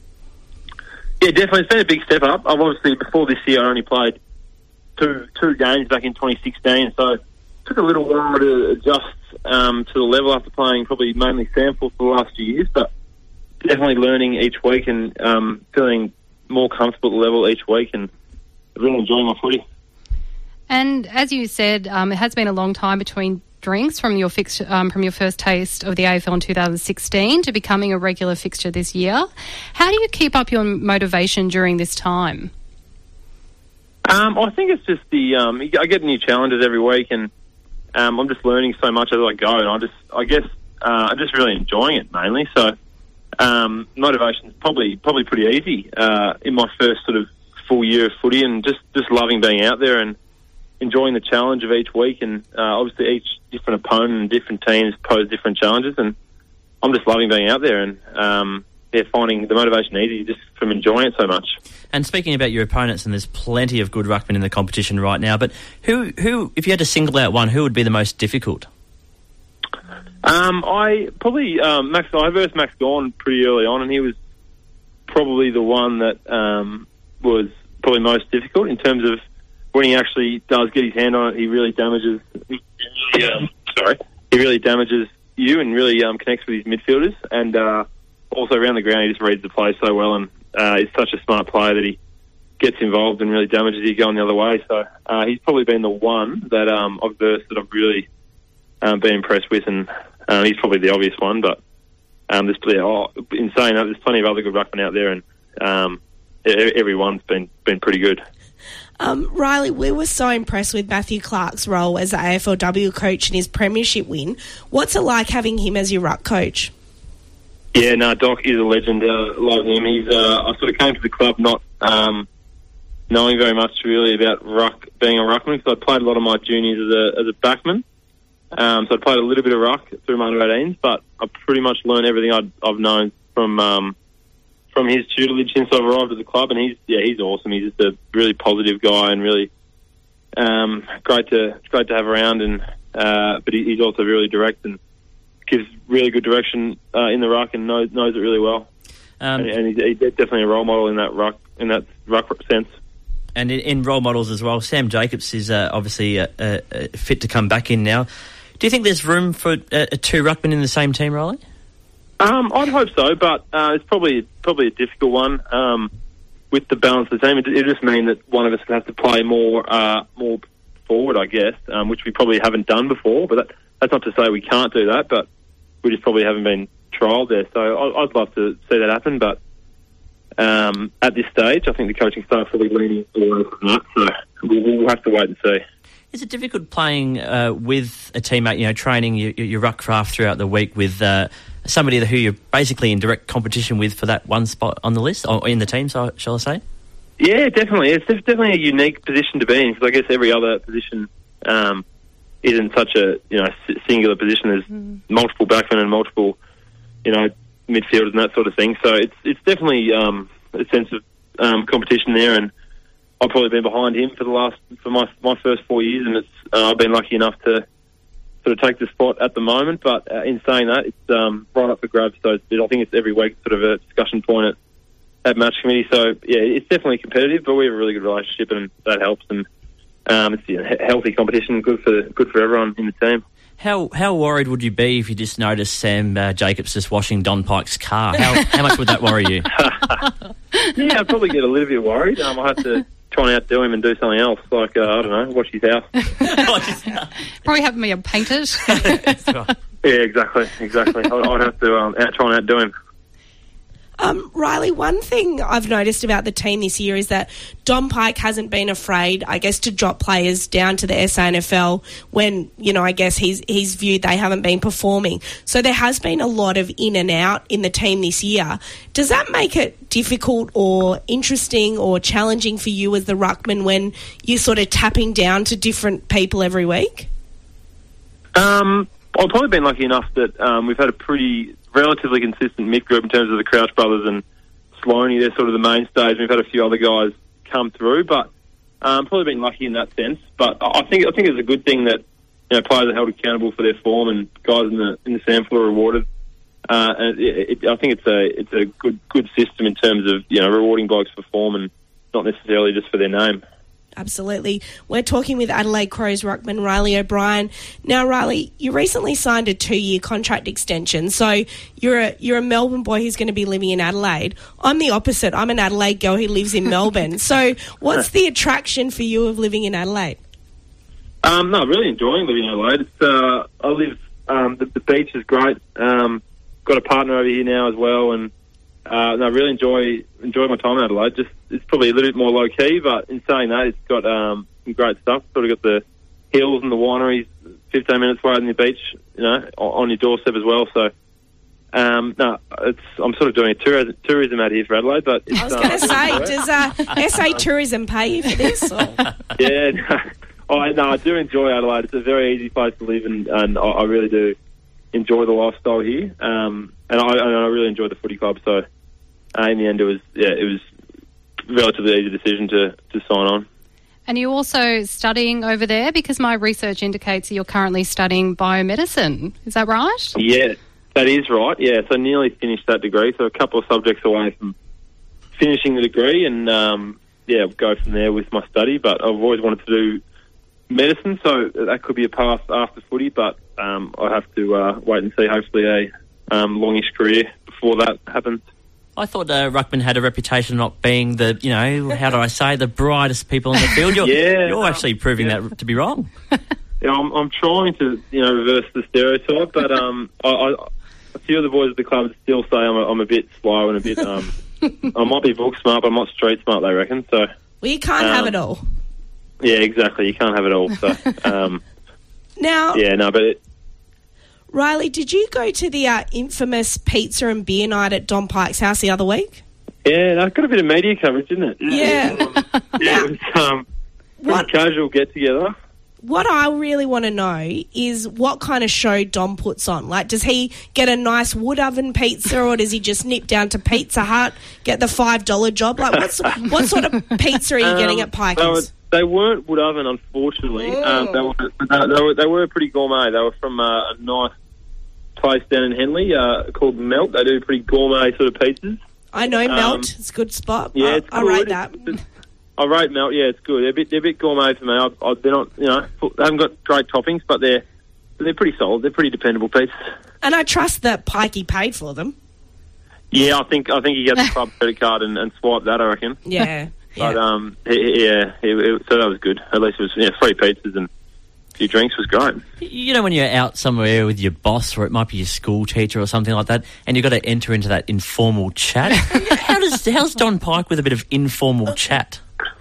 Yeah, definitely. It's been a big step up. I've obviously, before this year, I only played two two games back in twenty sixteen, so it took a little while to adjust um, to the level after playing probably mainly Sample for the last few years, but definitely learning each week and um, feeling more comfortable at the level each week and really enjoying my footy. And as you said, um, it has been a long time between drinks from your fix, um, from your first taste of the A F L in two thousand sixteen to becoming a regular fixture this year. How do you keep up your motivation during this time? Um, I think it's just the um, I get new challenges every week, and um, I'm just learning so much as I go, and I just I guess uh, I'm just really enjoying it mainly. So um, motivation's probably probably pretty easy uh, in my first sort of full year of footy, and just, just loving being out there and enjoying the challenge of each week. And uh, obviously each different opponent and different teams pose different challenges, and I'm just loving being out there and um, yeah, finding the motivation easy just from enjoying it so much. And speaking about your opponents, and there's plenty of good ruckmen in the competition right now, but who, who, if you had to single out one, who would be the most difficult? Um, I probably um, Max. I versed Max Gawn pretty early on, and he was probably the one that um, was probably most difficult in terms of when he actually does get his hand on it. He really damages. He really, um, sorry, he really damages you and really um, connects with his midfielders, and uh, also around the ground he just reads the play so well, and uh, he's such a smart player that he gets involved and really damages you going the other way. So uh, he's probably been the one that um, I've versed that I've really um, been impressed with, and uh, he's probably the obvious one. But um, there's yeah, oh, in saying that, there's plenty of other good ruckmen out there, and um, everyone's been been pretty good. Um, Riley, we were so impressed with Matthew Clark's role as the A F L W coach in his premiership win. What's it like having him as your ruck coach? Yeah, no, Doc is a legend. Uh, love him. He's. Uh, I sort of came to the club not um, knowing very much really about ruck being a ruckman, because I played a lot of my juniors as a as a backman. Um, so I played a little bit of ruck through my under eighteens, but I pretty much learned everything I'd, I've known from um, from his tutelage since I've arrived at the club. And he's yeah, he's awesome. He's just a really positive guy and really um, great to great to have around. And uh, but he, he's also really direct and gives really good direction uh, in the ruck and knows knows it really well. Um, and and he's, he's definitely a role model in that ruck in that ruck sense. And in, in role models as well, Sam Jacobs is uh, obviously uh, uh, fit to come back in now. Do you think there's room for uh, two ruckmen in the same team, Riley? Um, I'd hope so, but uh, it's probably probably a difficult one um, with the balance of the team. It, it just means that one of us would have to play more uh, more forward, I guess, um, which we probably haven't done before. But that, that's not to say we can't do that, but we just probably haven't been trialled there. So I, I'd love to see that happen, but um, at this stage, I think the coaching staff are probably leaning away from that. So we'll, we'll have to wait and see. Is it difficult playing uh, with a teammate, you know, training your, your ruck craft throughout the week with uh, somebody who you're basically in direct competition with for that one spot on the list, or in the team, so, shall I say? Yeah, definitely. It's definitely a unique position to be in, because I guess every other position um, isn't such a you know singular position. There's mm. multiple backmen and multiple you know midfielders and that sort of thing. So it's it's definitely um, a sense of um, competition there, and I've probably been behind him for the last for my my first four years, and it's uh, I've been lucky enough to sort of take the spot at the moment. But uh, in saying that, it's um, right up for grabs. So it's, I think it's every week sort of a discussion point at, at match committee. So yeah, it's definitely competitive, but we have a really good relationship, and that helps. And um, it's you know, healthy competition, good for good for everyone in the team. How how worried would you be if you just noticed Sam uh, Jacobs just washing Don Pike's car? How how much would that worry you? Yeah, I'd probably get a little bit worried. Um, I have to try and outdo him and do something else, like, uh, I don't know, wash his house. Probably have me painted. Yeah, exactly, exactly. I'd, I'd have to um, out, try and outdo him. Um, Riley, one thing I've noticed about the team this year is that Don Pike hasn't been afraid, I guess, to drop players down to the S A N F L when, you know, I guess he's, he's viewed they haven't been performing. So there has been a lot of in and out in the team this year. Does that make it difficult or interesting or challenging for you as the ruckman when you're sort of tapping down to different people every week? Um, I've probably been lucky enough that um, we've had a pretty relatively consistent mid group in terms of the Crouch brothers and Sloaney. They're sort of the mainstays. We've had a few other guys come through, but um, probably been lucky in that sense. But I think I think it's a good thing that you know players are held accountable for their form and guys in the in the sample are rewarded. Uh, and it, it, I think it's a it's a good good system in terms of you know rewarding blokes for form and not necessarily just for their name. Absolutely. We're talking with Adelaide Crows ruckman Riley O'Brien. Now, Riley, you recently signed a two-year contract extension, so you're a you're a Melbourne boy who's going to be living in Adelaide. I'm the opposite. I'm an Adelaide girl who lives in Melbourne. So what's the attraction for you of living in Adelaide? Um, no, I'm really enjoying living in Adelaide. It's, uh, I live, um, the, the beach is great. Um, got a partner over here now as well, and Uh, no, I really enjoy enjoy my time in Adelaide. Just it's probably a little bit more low key, but in saying that, it's got um, some great stuff. Sort of got the hills and the wineries, fifteen minutes away from the beach, you know, on your doorstep as well. So, um, no, it's I'm sort of doing a tour, tourism out here for Adelaide. But it's, I was going to uh, say, does uh, S A Tourism pay you for this? Or? Yeah, no, I no, I do enjoy Adelaide. It's a very easy place to live, and, and I, I really do enjoy the lifestyle here. Um, and I, and I really enjoy the footy club. So uh, in the end, it was yeah, it was a relatively easy decision to, to sign on. And you're also studying over there because my research indicates that you're currently studying biomedicine. Is that right? Yeah, that is right. Yeah, so nearly finished that degree. So a couple of subjects away from finishing the degree, and um, yeah, go from there with my study. But I've always wanted to do medicine, so that could be a path after footy. But um, I have to uh, wait and see. Hopefully, a um, longish career before that happens. I thought uh, ruckman had a reputation of not being the, you know, how do I say, the brightest people in the field. You're, yeah, you're actually proving yeah. that to be wrong. Yeah, I'm, I'm trying to, you know, reverse the stereotype, but um, I, I, a few of the boys at the club still say I'm a, I'm a bit slow and a bit. Um, I might be book smart, but I'm not street smart. They reckon. So well, you can't um, have it all. Yeah, exactly. You can't have it all. So um, now, yeah, no, but. It, Riley, did you go to the uh, infamous pizza and beer night at Don Pike's house the other week? Yeah, that got a bit of media coverage, didn't it? Yeah. Um, yeah, it was um, what, pretty casual get-together. What I really want to know is what kind of show Dom puts on. Like, does he get a nice wood oven pizza, or does he just nip down to Pizza Hut, get the five dollar job? Like, what's, what sort of pizza are you um, getting at Pikes? They, were, they weren't wood oven, unfortunately. Oh. Um, they, were, they, they, were, they were pretty gourmet. They were from uh, a nice place down in Henley uh, called Melt. They do pretty gourmet sort of pizzas. I know Melt. Um, it's a good spot. Yeah, it's I, I rate that. It's, I rate Melt. Yeah, it's good. They're a bit, they're a bit gourmet for me. I, I, they're not, you know, they haven't got great toppings, but they're they're pretty solid. They're pretty dependable pizzas. And I trust that Pikey paid for them. Yeah, I think I think he got the club credit card and, and swiped that, I reckon. Yeah. But yeah. um, he, yeah, he, it, so that was good. At least it was yeah, free pizzas and a few drinks was great. You know, when you're out somewhere with your boss, or it might be your school teacher or something like that, and you've got to enter into that informal chat. How does how's Don Pike with a bit of informal chat?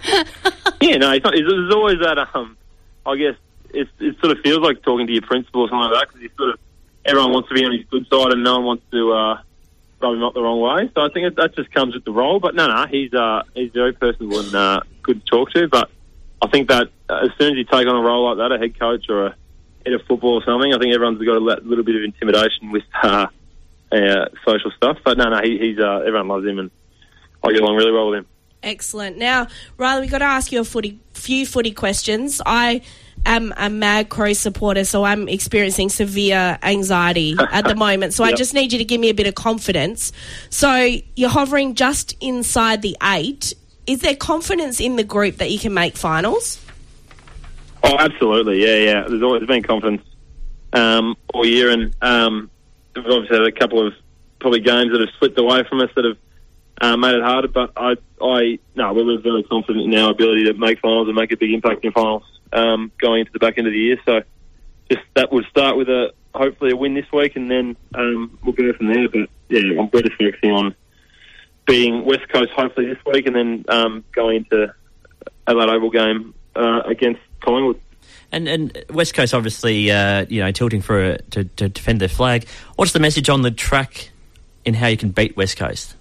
Yeah, no, it's not, it's, there's always that. Um, I guess it, it sort of feels like talking to your principal or something like that, because sort of everyone wants to be on his good side and no one wants to uh, rub him up the wrong way. So I think it, that just comes with the role. But no, no, he's uh, he's very personable and uh, good to talk to. But I think that as soon as you take on a role like that, a head coach or a head of football or something, I think everyone's got a little bit of intimidation with uh, uh, social stuff. But no, no, he, he's uh, everyone loves him, and I get along really well with him. Excellent. Now, Riley, we've got to ask you a footy, few footy questions. I am a Mad Crow supporter, so I'm experiencing severe anxiety at the moment. So Yep. I just need you to give me a bit of confidence. So you're hovering just inside the eight. Is there confidence in the group that you can make finals? Oh, absolutely. Yeah, yeah. There's always been confidence um, all year, and um, we've obviously had a couple of probably games that have slipped away from us that have uh, made it harder. But I, I, no, we're very confident in our ability to make finals and make a big impact in finals um, going into the back end of the year. So just that would start with a hopefully a win this week, and then um, we'll go from there. But yeah, I'm better focusing on beating West Coast hopefully this week, and then um, going into Adelaide Oval game uh, against Collingwood. And, and West Coast obviously, uh, you know, tilting for a, to, to defend their flag. What's the message on the track in how you can beat West Coast?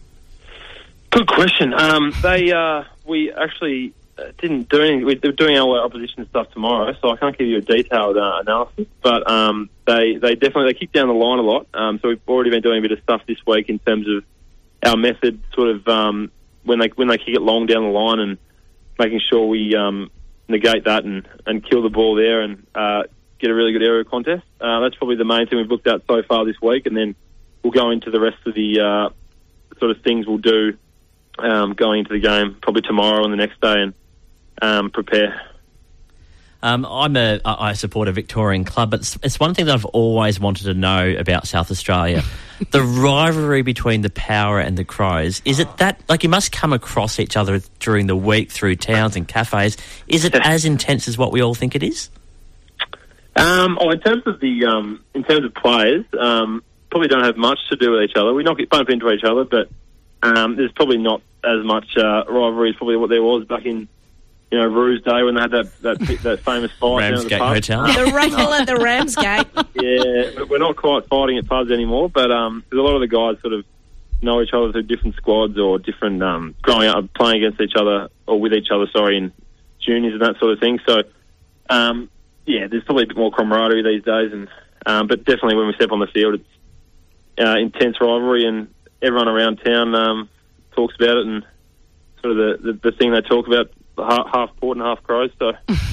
Good question. Um, they uh, we actually uh, didn't do anything. We're doing our opposition stuff tomorrow, so I can't give you a detailed uh, analysis. But um, they they definitely they kick down the line a lot. Um, so we've already been doing a bit of stuff this week in terms of our method, sort of um, when they when they kick it long down the line, and making sure we um, negate that and, and kill the ball there and uh, get a really good aerial contest. Uh, that's probably the main thing we've looked at so far this week, and then we'll go into the rest of the uh, sort of things we'll do um, going into the game probably tomorrow and the next day, and um, prepare. Um, I'm a, I support a Victorian club, but it's, it's one thing that I've always wanted to know about South Australia. The rivalry between the Power and the Crows, is it that, like, you must come across each other during the week through towns and cafes. Is it as intense as what we all think it is? Um, oh, in terms of the, um, in terms of players, um, probably don't have much to do with each other. We knock it, bump into each other, but um, there's probably not as much uh, rivalry as probably what there was back in, you know, Ruse Day when they had that that, that famous fight down at the Ramsgate pub. Hotel. The wrangle at the Ramsgate. Yeah, we're not quite fighting at pubs anymore, but um, there's a lot of the guys sort of know each other through different squads or different um, growing up playing against each other or with each other, sorry, in juniors and that sort of thing. So, um, yeah, there's probably a bit more camaraderie these days, and um, but definitely when we step on the field, it's uh, intense rivalry, and everyone around town um, talks about it, and sort of the, the, the thing they talk about, half, half Port and half Crows. So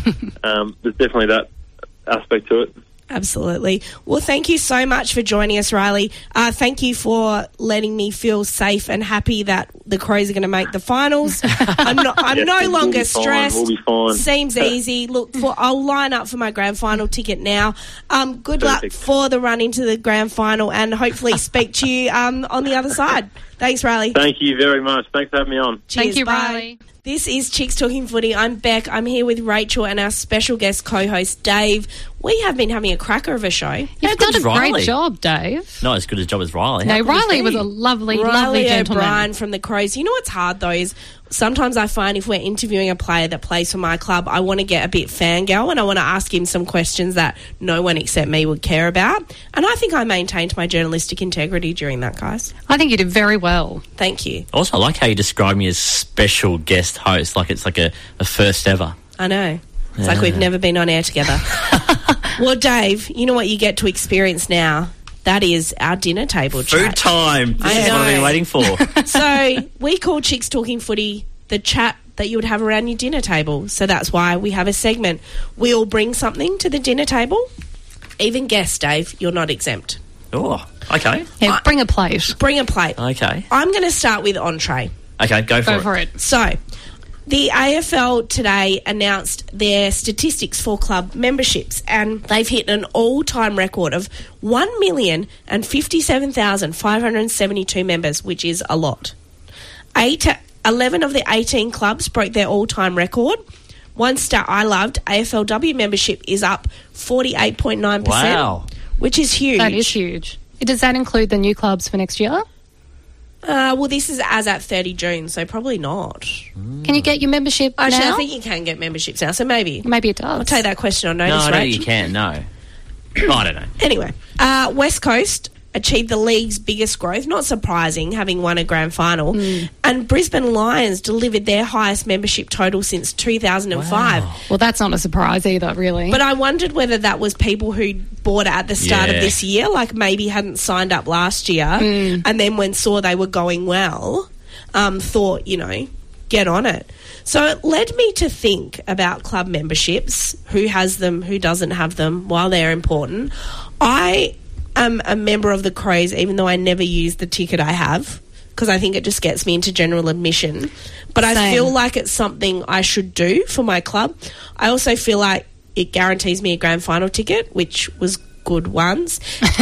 um, there's definitely that aspect to it. Absolutely. Well, thank you so much for joining us, Riley. Uh, thank you for letting me feel safe and happy that the Crows are going to make the finals. I'm, not, I'm Yes, no we'll longer be fine, stressed. we'll be fine. Seems easy. Look, for, I'll line up for my grand final ticket now. Um, good Perfect. luck for the run into the grand final, and hopefully speak to you um, on the other side. Thanks, Riley. Thank you very much. Thanks for having me on. Cheers, Thank you, bye. Riley. This is Chicks Talking Footy. I'm Beck. I'm here with Rachel and our special guest co-host, Dave. We have been having a cracker of a show. You've good done a as Riley. great job, Dave. Not as good a job as Riley. No, How could it Riley be? was a lovely, lovely Riley gentleman. O'Brien from the Crows. You know what's hard, though, is sometimes I find if we're interviewing a player that plays for my club, I want to get a bit fangirl and I want to ask him some questions that no one except me would care about. And I think I maintained my journalistic integrity during that, guys. I think you did very well. Thank you. Also, I like how you describe me as special guest host, like it's like a, a first ever. I know. It's like we've never been on air together. Well, Dave, you know what you get to experience now? That is our dinner table Food chat. time. This I is what I've been know. waiting for. So we call Chicks Talking Footy the chat that you would have around your dinner table. So that's why we have a segment. We all bring something to the dinner table. Even guests, Dave, you're not exempt. Oh, okay. Yeah, bring a plate. Bring a plate. Okay. I'm going to start with entree. Okay, go for Go it. for it. So, the A F L today announced their statistics for club memberships, and they've hit an all-time record of one million fifty-seven thousand five hundred seventy-two members, which is a lot. Eight, eleven of the eighteen clubs broke their all-time record. One stat I loved, A F L W membership is up forty-eight point nine percent, Wow. which is huge. That is huge. Does that include the new clubs for next year? Uh, well, this is as at thirty June, so probably not. Can you get your membership Actually, now? I think you can get memberships now, so maybe. Maybe it does. I'll take that question on No, notice, I don't Rach. think you can, no. I don't know. Anyway, uh, West Coast achieved the league's biggest growth, not surprising, having won a grand final. Mm. And Brisbane Lions delivered their highest membership total since two thousand five. Wow. Well, that's not a surprise either, really. But I wondered whether that was people who bought it at the start Yeah. of this year, like maybe hadn't signed up last year, Mm. and then when saw they were going well, um, thought, you know, get on it. So it led me to think about club memberships, who has them, who doesn't have them, while they're important. I am a member of the Crows, even though I never use the ticket I have, because I think it just gets me into general admission. But Same. I feel like it's something I should do for my club. I also feel like it guarantees me a grand final ticket, which was good ones.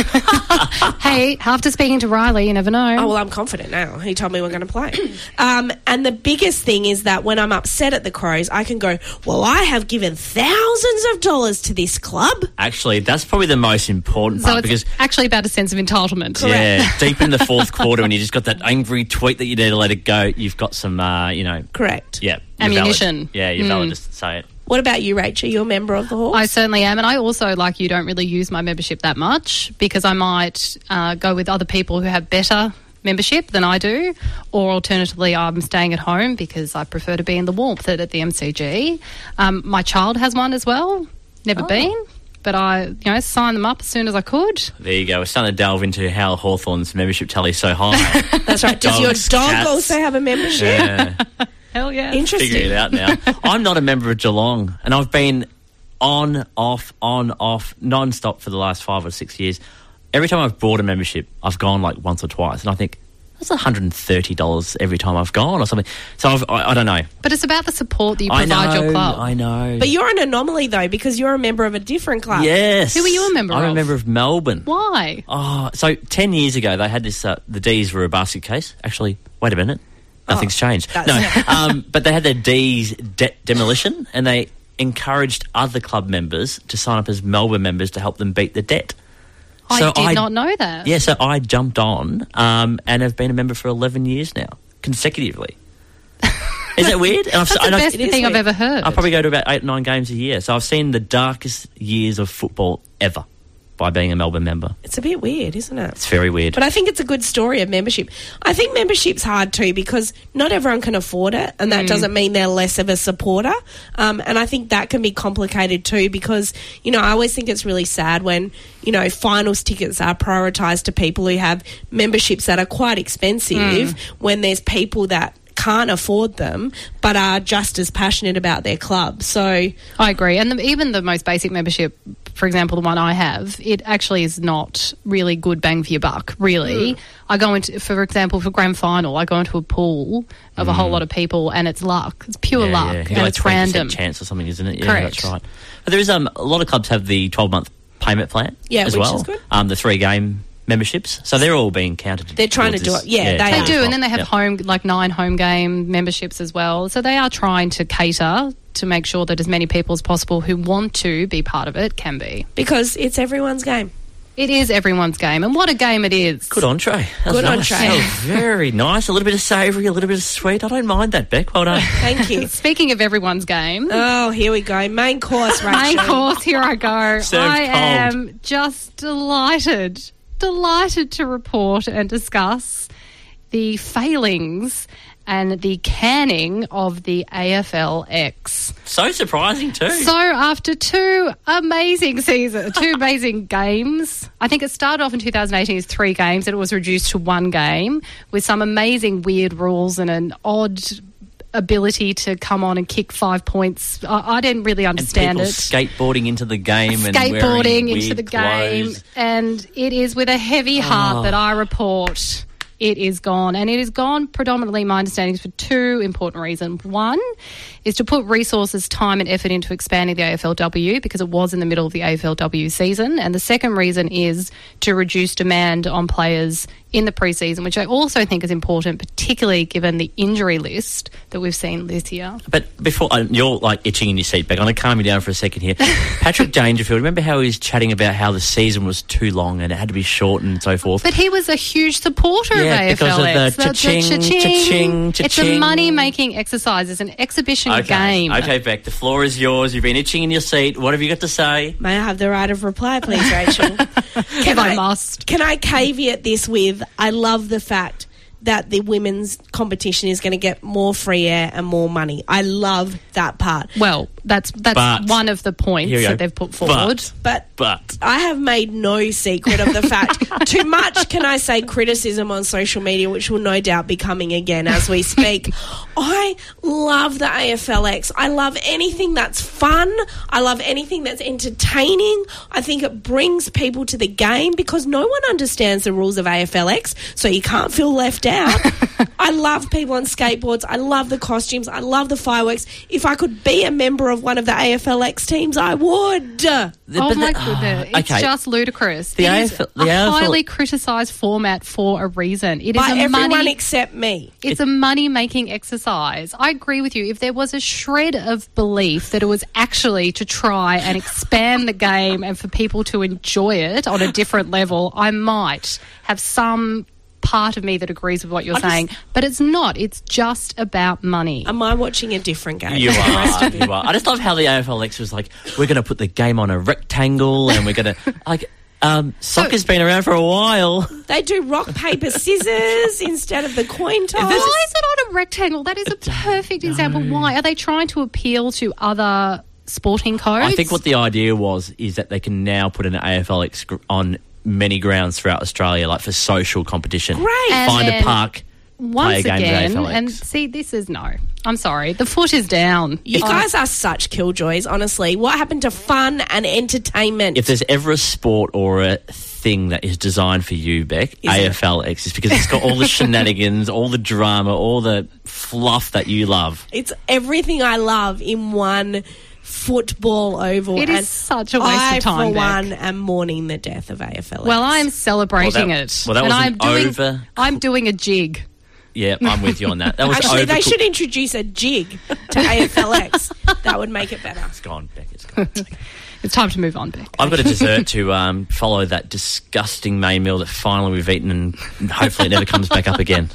Hey, after speaking to Riley, you never know. Oh, well, I'm confident now. He told me we're going to play. Um, and the biggest thing is that when I'm upset at the Crows, I can go, well, I have given thousands of dollars to this club. Actually, that's probably the most important so part it's because actually about a sense of entitlement. yeah, deep in the fourth quarter, when you just got that angry tweet that you need to let it go, you've got some, uh, you know, Correct. yeah, you're Ammunition. valid. Yeah, you're Mm. valid to say it. What about you, Rachel? You're a member of the Hawks? I certainly am, and I also, like you, don't really use my membership that much because I might uh, go with other people who have better membership than I do, or alternatively I'm staying at home because I prefer to be in the warmth at, at the M C G. Um, my child has one as well, never Oh. been, but I you know signed them up as soon as I could. There you go. We're starting to delve into how Hawthorn's membership tally is so high. That's right. Does your Dogs, dog cats. also have a membership? Yeah. Hell yeah. Interesting. Figure it out now. I'm not a member of Geelong, and I've been on, off, on, off, non-stop for the last five or six years. Every time I've bought a membership, I've gone like once or twice, and I think that's one hundred thirty dollars every time I've gone or something. So I've, I, I don't know. But it's about the support that you I provide know, your club. I know. But you're an anomaly, though, because you're a member of a different club. Yes. Who are you a member I'm of? a member of Melbourne. Why? Oh, so ten years ago they had this. Uh, the D's were a basket case. Actually, wait a minute, nothing's Oh, changed. No, that's- um, but they had their D's debt demolition, and they encouraged other club members to sign up as Melbourne members to help them beat the debt. I So did not know that. Yeah, so I jumped on um, and have been a member for eleven years now, consecutively. Is that weird? And I've, That's the and I- best It is thing I've weird. ever heard. I probably go to about eight, nine games a year. So I've seen the darkest years of football ever by being a Melbourne member. It's a bit weird, isn't it? It's very weird. But I think it's a good story of membership. I think membership's hard too because not everyone can afford it, and that doesn't mean they're less of a supporter. Um, and I think that can be complicated too because, you know, I always think it's really sad when, you know, finals tickets are prioritised to people who have memberships that are quite expensive when there's people that can't afford them but are just as passionate about their club. So I agree. And the, even the most basic membership, for example, the one I have, it actually is not really good bang for your buck, really. I go into, for example, for grand final, I go into a pool of a whole lot of people and it's luck. It's pure Yeah, luck yeah. You got and like it's twenty percent random. chance or something, isn't it? Yeah, Correct. that's right. But there is um, a lot of clubs have the twelve-month payment plan Yeah, as which well. is good. Um, the three-game memberships. So they're all being counted. They're trying to towards do this- it. Yeah, they They are. do, and then they have Yeah. home, like nine home game memberships as well. So they are trying to cater to make sure that as many people as possible who want to be part of it can be. because it's everyone's game. It is everyone's game, and what a game it is. Good entree. That was Good nice. entree. That was very nice. A little bit of savoury, a little bit of sweet. I don't mind that, Beck. Well done. Thank you. Speaking of everyone's game, Oh, here we go. Main course, Rachel. main course, here I go. Served I cold. am just delighted, delighted to report and discuss the failings and the canning of the A F L X. So surprising too. So after two amazing seasons, two amazing games, I think it started off in two thousand eighteen as three games and it was reduced to one game with some amazing weird rules and an odd ability to come on and kick five points. I, I didn't really and understand people it. skateboarding into the game and wearing Skateboarding into weird the game. clothes. And it is with a heavy heart Oh. that I report it is gone. And it is gone predominantly, my understanding, is for two important reasons. One is to put resources, time and effort into expanding the A F L W because it was in the middle of the A F L W season. And the second reason is to reduce demand on players in the preseason, which I also think is important, particularly given the injury list that we've seen this year. But before, uh, you're like itching in your seat, Beck. I'm going to calm you down for a second here. Patrick Dangerfield, remember how he was chatting about how the season was too long and it had to be shortened and so forth? But he was a huge supporter Yeah, of A F L X. because of the cha-ching, cha-ching, It's a cha-ching. money-making exercise. It's an exhibition okay. game. Okay, Beck, the floor is yours. You've been itching in your seat. What have you got to say? May I have the right of reply, please, Rachel? If I must. Can I caveat this with, I love the fact that the women's competition is going to get more free air and more money. I love that part. Well, that's that's But- one of the points Here we go. that they've put forward. But, But but I have made no secret of the fact, too much, can I say, criticism on social media, which will no doubt be coming again as we speak. I love the A F L X. I love anything that's fun. I love anything that's entertaining. I think it brings people to the game because no one understands the rules of A F L X, so you can't feel left out. I love people on skateboards. I love the costumes. I love the fireworks. If I could be a member of one of the A F L X teams, I would. Oh but my the- goodness, it's okay. just ludicrous. The it is A F L a the A F L highly criticised format for a reason. It is By a everyone money, except me. it's a money-making exercise. I agree with you. If there was a shred of belief that it was actually to try and expand the game and for people to enjoy it on a different level, I might have some part of me that agrees with what you're I just- saying. But it's not. It's just about money. Am I watching a different game? You are, you are. I just love how the A F L X was like, we're going to put the game on a rectangle and we're going to, like, um, soccer's been around for a while. They do rock, paper, scissors instead of the coin toss. Why is it on a rectangle? That is a perfect example. Why? Are they trying to appeal to other sporting codes? I think what the idea was is that they can now put an A F L X gr- on many grounds throughout Australia, like for social competition. Great. And Find a then park, play a once game with again, A F L X. and see, this is no. I'm sorry. The foot is down. You I- guys are such killjoys, honestly. What happened to fun and entertainment? If there's ever a sport or a thing that is designed for you, Beck, Is A it? F L X is because it's got all the shenanigans, all the drama, all the fluff that you love. It's everything I love in one football oval. It is and such a waste of I, time, for Beck. one, am mourning the death of A F L X. Well, I'm celebrating Well, that- it. well, that and was I'm an doing, over- I'm doing a jig. Yeah, I'm with you on that. That was Actually, they overcooked. should introduce a jig to A F L X. That would make it better. It's gone, Beck. It's gone. It's time to move on, Beck. I've got a dessert to um, follow that disgusting main meal that finally we've eaten, and hopefully it never comes back up again.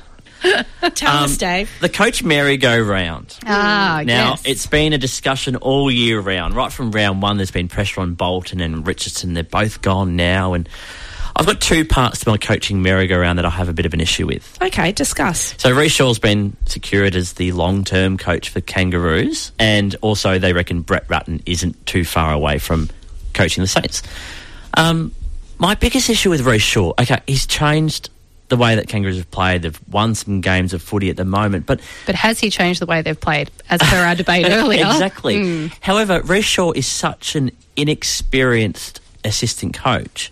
Tell Um, us, Dave. The coach merry-go-round. Ah, Now, yes. it's been a discussion all year round. Right from round one, there's been pressure on Bolton and Richardson. They're both gone now. And I've got two parts to my coaching merry-go-round that I have a bit of an issue with. Okay, discuss. So Reece Shaw's been secured as the long-term coach for Kangaroos, and also they reckon Brett Rutten isn't too far away from coaching the Saints. Um, my biggest issue with Reece Shaw, okay, he's changed the way that Kangaroos have played. They've won some games of footy at the moment, but But has he changed the way they've played, as per our debate earlier? exactly. Mm. However, Reece Shaw is such an inexperienced assistant coach.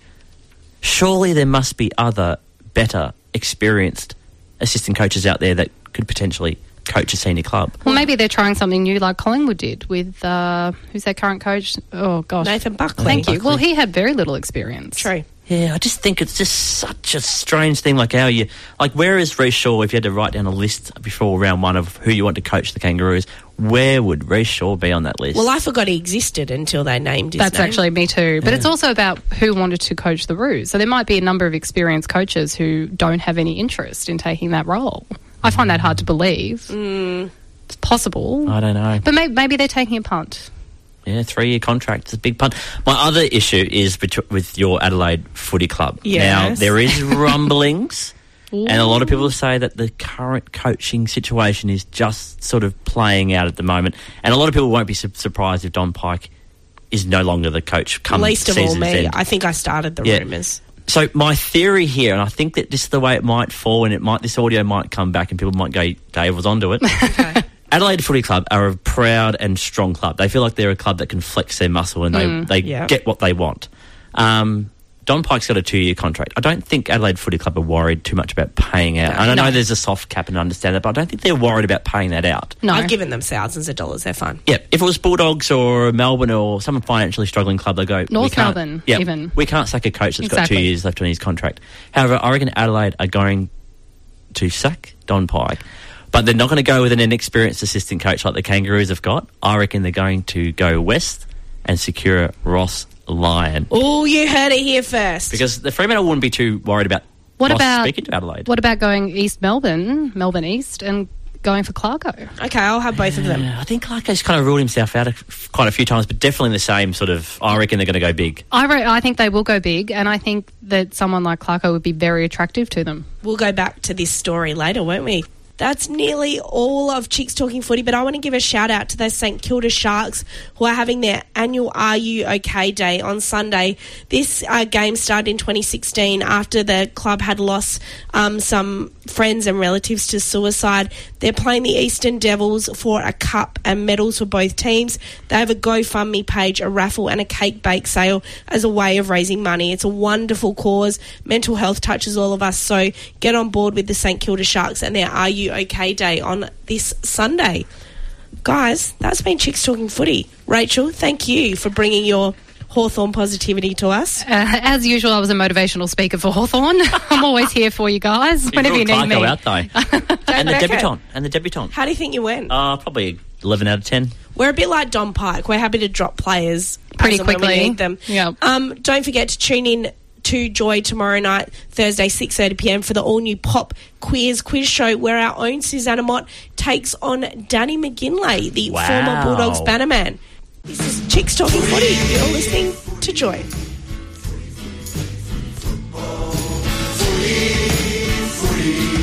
Surely there must be other, better, experienced assistant coaches out there that could potentially coach a senior club. Well, maybe they're trying something new like Collingwood did with, uh, who's their current coach? Oh, gosh. Nathan Buckley. Thank you. Buckley. Well, he had very little experience. True. Yeah, I just think it's just such a strange thing. Like how you, like, where is Reece Shaw? If you had to write down a list before round one of who you want to coach the Kangaroos, where would Reece Shaw be on that list? Well, I forgot he existed until they named his That's name. actually me too. But it's also about who wanted to coach the Roos. So there might be a number of experienced coaches who don't have any interest in taking that role. I find that hard to believe. Mm. It's possible. I don't know. But maybe, maybe they're taking a punt. Yeah, three-year contract. It's a big punt. My other issue is betw- with your Adelaide Footy Club. Now, Yes. there is rumblings, and a lot of people say that the current coaching situation is just sort of playing out at the moment. And a lot of people won't be su- surprised if Don Pike is no longer the coach come Least of all season's me. end. I think I started the Yeah. rumours. So my theory here, and I think that this is the way it might fall, and it might this audio might come back, and people might go, "Dave was onto it." Okay. Adelaide Footy Club are a proud and strong club. They feel like they're a club that can flex their muscle and Mm. they, they Yeah. get what they want. Um, Don Pike's got a two-year contract. I don't think Adelaide Footy Club are worried too much about paying out. No. and I know No. there's a soft cap and I understand that, but I don't think they're worried about paying that out. No. I've given them thousands of dollars. They're fine. Yeah, if it was Bulldogs or Melbourne or some financially struggling club, they go we North can't- Melbourne, yeah, even. we can't sack a coach that's got two Exactly. years left on his contract. However, I reckon Adelaide are going to sack Don Pike, but they're not going to go with an inexperienced assistant coach like the Kangaroos have got. I reckon they're going to go west and secure Ross Lyon, Oh, you heard it here first. because the Fremantle wouldn't be too worried about What Ross about speaking to Adelaide. What about going East Melbourne, Melbourne East, and going for Clarko. Okay, I'll have both of them. Yeah, I think Clarko's kind of ruled himself out a, quite a few times, but definitely in the same sort of, I reckon they're going to go big. I, re- I think they will go big, and I think that someone like Clarko would be very attractive to them. We'll go back to this story later, won't we? That's nearly all of Chicks Talking Footy, but I want to give a shout out to the St Kilda Sharks, who are having their annual Are You OK Day on Sunday. This uh, game started in twenty sixteen after the club had lost um, some friends and relatives to suicide. They're playing the Eastern Devils for a cup and medals for both teams. They have a GoFundMe page, a raffle and a cake bake sale as a way of raising money. It's a wonderful cause. Mental health touches all of us, so get on board with the St Kilda Sharks and their Are You OK Day on this Sunday. Guys, that's been Chicks Talking Footy. Rachel, thank you for bringing your Hawthorn positivity to us. Uh, as usual, I was a motivational speaker for Hawthorn. I'm always here for you guys whenever you need me. Out, though. and the debutante. And the debutante. How do you think you went? Uh, probably eleven out of ten. We're a bit like Don Pike. We're happy to drop players pretty quickly when we need them. Yeah. Um, don't forget to tune in to Joy tomorrow night, Thursday, six thirty p m for the all-new Pop Quiz quiz show where our own Susanna Mott takes on Danny McGinlay, the wow. former Bulldogs bannerman. This is Chicks Talking Footy. You're listening to Joy. Football, footy, footy.